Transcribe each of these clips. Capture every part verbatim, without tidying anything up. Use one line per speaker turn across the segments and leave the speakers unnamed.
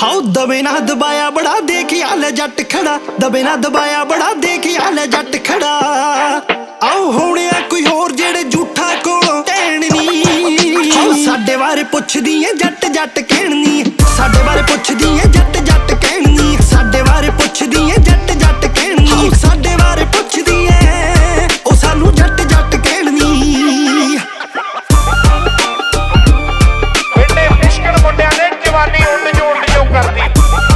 How दबे ना दबाया बड़ा देख आले जट खड़ा, दबे ना दबाया बड़ा देख आले जट खड़ा। आओ होने कोई होर जेड़े झूठा कोलों कहण नी, हाउ साडे बारे पुछदी ऐ जट जट कहण नी, साडे बारे पुछदी ऐ जट जट कहण नी, साडे बारे पुछदी ऐ जट जट कहण नी, हाउ साडे बारे पुछदी ऐ ओ सानू जट जट कहण नी।
बेटे मुश्किल मुंडियां ने जवानी उड़ जोड़ जो करदी।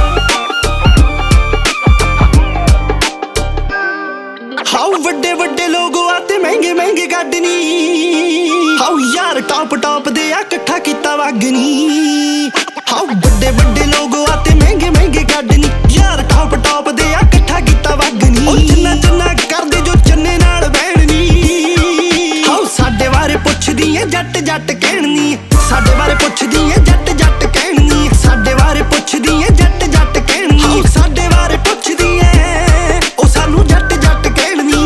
हाउ वड्डे वड्डे लोग आते महंगे महंगे गाडनी, हाउ यार टॉप टॉप दे आ कट्ठा कीता वागनी। हाउ वड्डे वड्डे लोग आते महंगे महंगे गाडनी, यार टॉप टॉप दे आ कट्ठा कीता वागनी। ओ चन्ना चन्ना करदे जो चन्ने नाल बहननी, हाउ साडे बारे पुछदी ऐ जट जट कहणी, साडे बारे पुछदी ऐ जट जट कहणी, साडे बारे पुछदी ऐ जट जट कहणी, हाउ साडे बारे पुछदी ऐ ओ सानू जट जट कहणी।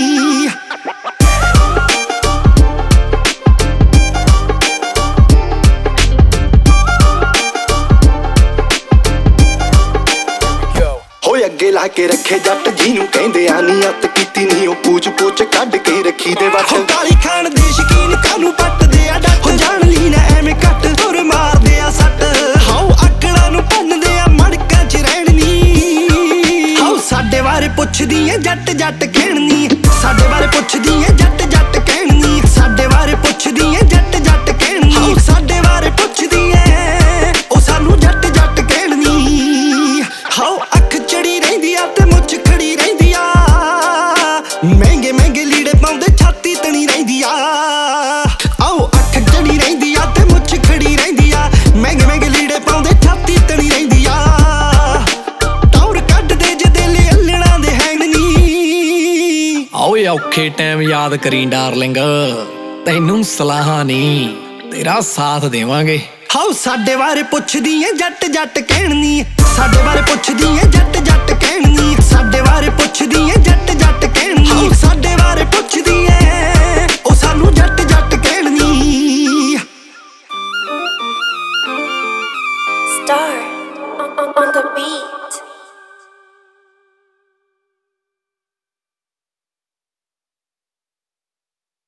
होए अगे ला के रखे जट जिनू कहंदे आ नी, अत कीती नी ओ पूछ पूछ कढ के रखी दे वट। गाली खान दे शकीन कानू पट दे आ डट, हो जान ली ना एवें कट तुर मार दे आ सट। हाउ आकड़ा नू भन्न दे आ मड़कां च रहण नी, हाउ साडे बारे पुछदी ऐ जट जट कहणी, साडे बारे पुछदी ऐ जट जट कहणी, साडे बारे पुछदी ऐ जट जट कहणी, हाउ साडे बारे पुछदी ऐ ओ सानू जट जट कहणी। हाउ अख चढ़ी रहिंदी आ ते मुछ खड़ी रहिंदी आ, महंगे महंगे लीड़े पाउंदे छाती तणी रहिंदी आ। आओ अख चढ़ी रहिंदी आ ते मुछ खड़ी रहिंदी आ, महंगे महंगे लीड़े पाउंदे छाती तणी रहिंदी आ। टौर कढदे जदेले अल्लणा दे हैण नी,
ओए औखे टाइम याद करी डार्लिंग, तैनू सलाहां नी तेरा साथ देवांगे।
हाउ साडे बारे पुछदी ऐ जट जट कहणी, साडे बारे पुछदी ऐ जट जट कहणी, साडे बारे पुछदी ऐ